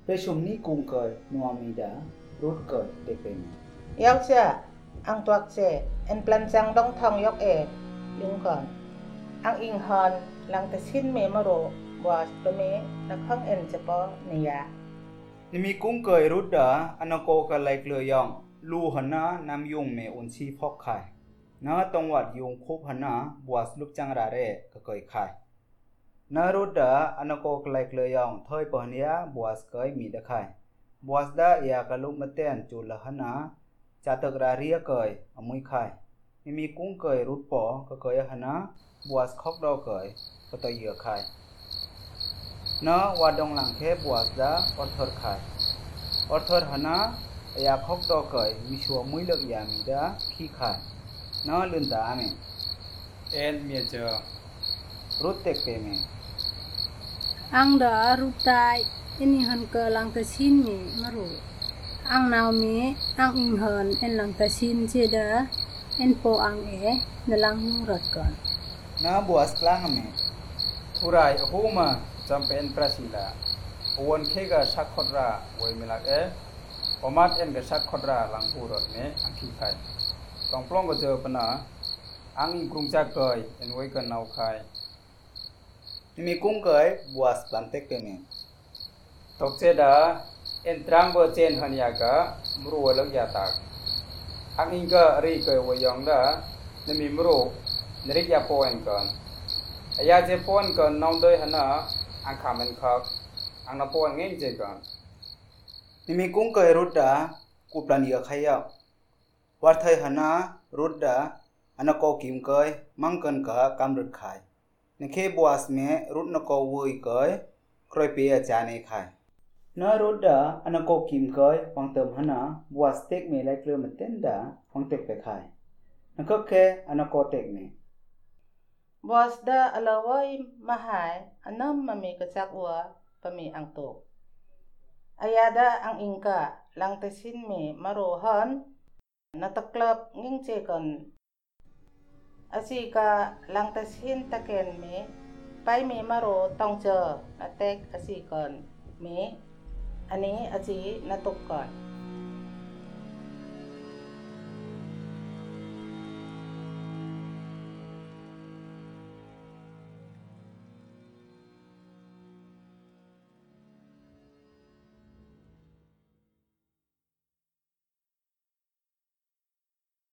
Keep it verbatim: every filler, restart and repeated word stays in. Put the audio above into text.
ชุมนี้กุงเกยนัวมีดารุดเกิดเด็กเป็นยอกเสียอังตัวเสเอ็นปลันจังดองทองยกเอยุงก่อนอังอิงฮอนหลังแต่ชิ้นเมมโรบอสตัวเมนักข้องเอ็นเฉพาะนิยานี่มีกุงเกยรุดดาอันโกกันไลเกลือยองลูหันนะนำยุงเมอุนชีพอกไข่นาตรงวัดยุงคุบหันนะบัวสลุกจังราเร่ก็เกยไข่นารุดดาอันโกกันไลเกลือยองถอยปหนียบัวสเกยมีดะไข่บัวสดาอยากลุกมาเต้นจูละหันนะจัตกราเรียเกยอมุยไข่นี่มีกุ้งเกยรุดปอก็เกยหันนะบัวสคอกดอเกยก็ตะเยือไข่นาวัดดงหลังแค่บัวสดาอดทดไข่อดทดหันนะอยากคอกดอเกยวิชัวมุยเลิกยามีดาขี้ไข่นาลืนตาเมเอ็นเมียเจอรุดเต็กเปเมอังดารุดตายอินหันเกลังตะชินเมมารุอังนาวเมอังอิงหันเอ็นหลังตะชินเจดาเอ็นโปอังเอนลังยุงรัดก่อนนาบัวสกลางเมทุไรหูมาจำเป็นประสิลาวันเคกชักขดราวยมิลักเออมัดเอ็นกับชักขดราหลังหูรถเมอังคีไข่ต้องปล้องก็เจอปนะอังอิงกรุงจักเกยเอ็นไว้กันนาวไข่นี่มีกุ้งเกยบัวสปันเต็กเปเมตกเจดาเอ็นตรังเบอร์เจนหันยากะมรูวลักยาตากอังอิงก็รีเกยววยองดาเนมีมรูนริกยาโปเอ็นกันอายาเจโปนกันน้องโดยหันนะอังคามันคักอังนาโปนเง่งเจกันนี่มีกุ้งเกยรุดดากูปลานีกับใครอ่ะวัดไทยหันนะรุดดาอันโกกิมเกยมังกันกะกำรุดไข่ในเคบัวสเมรุดนโกวุยเกยครอยเปียจานในไข่นารุดดาอันโกกิมเกยฟังเติมหันนะบัวสเต็กเมลัยเกลือมันเต้นดาฟังเต็กไปไข่นั่นก็แค่อันโกเต็กเมบอสดาอลาวอยมาหายอันนั้นมามีกระจักวัวปะมีอังโตอายาดาอังอิงกะหลังแต่สิ้นเมมาโรฮันนาตะกลับงิ่งเจกันอาศิกาหลังแต่สิ้นตะเกนเมไปเมมาโรต้องเจอนาเต็กอาศิกันเมอันนี้อาจีนาตุกก่อน